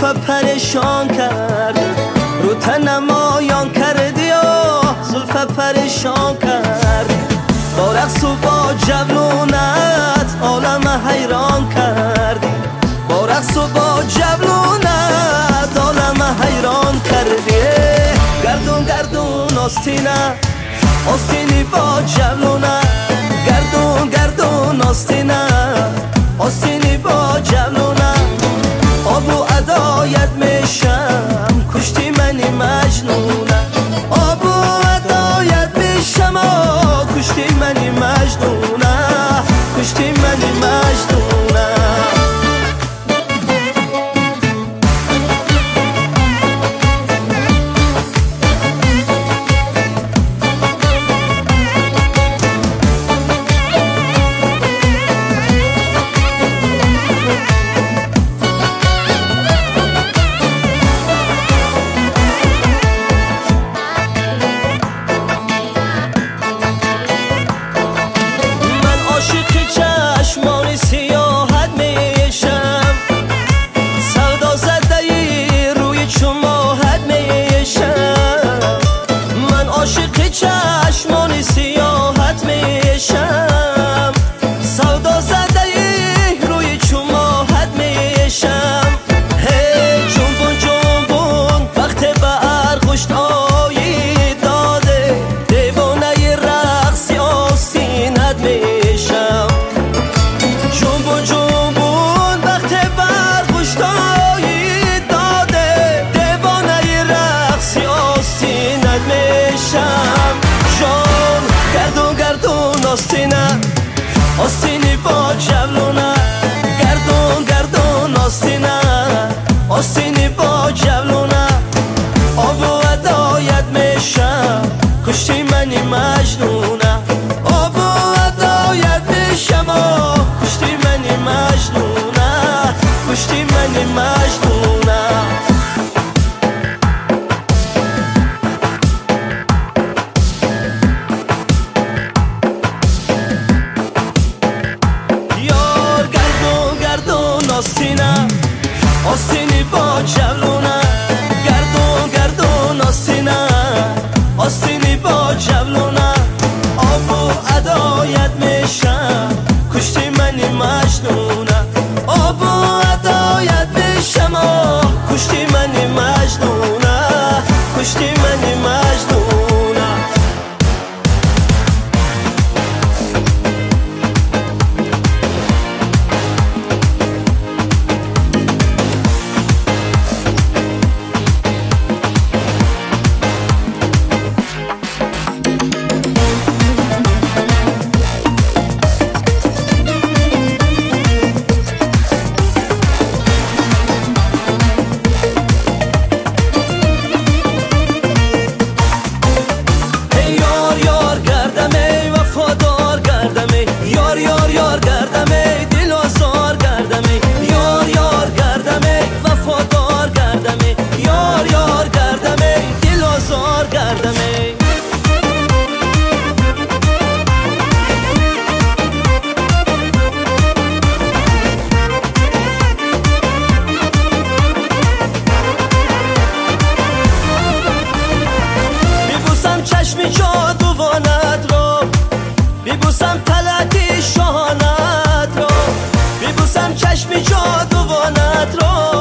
پریشان کرد، رو تنم آیان کردی و زلف پریشان کرد. با رقص و با جولونت عالم حیران کردی، با رقص و با جولونت عالم حیران کردی. گردون گردون آستینه، آستینی با جولونت، گردون گردون آستینه، آستینی با جولونت. آب و ادایت میشم، کشتی منی مجنونه. آب و ادایت میشم، کشتی منی مجنونه، کشتی منی مجنونه. چشمانی سیاحت میشم، سودا زدهی روی چماحت میشم. من عاشق چشمانی سیاحت میشم، سودا زدهی روی چماحت میشم. هی جنبون جنبون وقت برخوشت آیی داده، دیوانه رقصی آستینت میشم. جنبون جنبون وقت برخوشتایی داده، دیوانه رقصی آستینت میشم. جان گردون گردون آستینه، آستینی با جولونه، گردون گردون آستینه، آستینی با جولونه. آب و ادایت میشم، کشتی منی مجنونه. آب و ادایت میشم، کشتی منی مجنونه، کشتی منی مجنونه. یار گردون گردون آستینه، آستینی با جولونه، گردون گردون آستینه، آستینی با جولونه. آب و ادایت میشم، کشتی منی مجنونه. آب و ادایت میشم، کشتی منی مجنونه، کشتی منی مجنونه. یار یار یار گردمه، دل آزار گردمه. یار یار گردمه، وفادار گردمه. یار یار گردمه، دل آزار گردمه. میبوسم چشم جادوانت رو، میبوسم طلعتی شاهانت رو، میبوسم چشم جادوانت رو.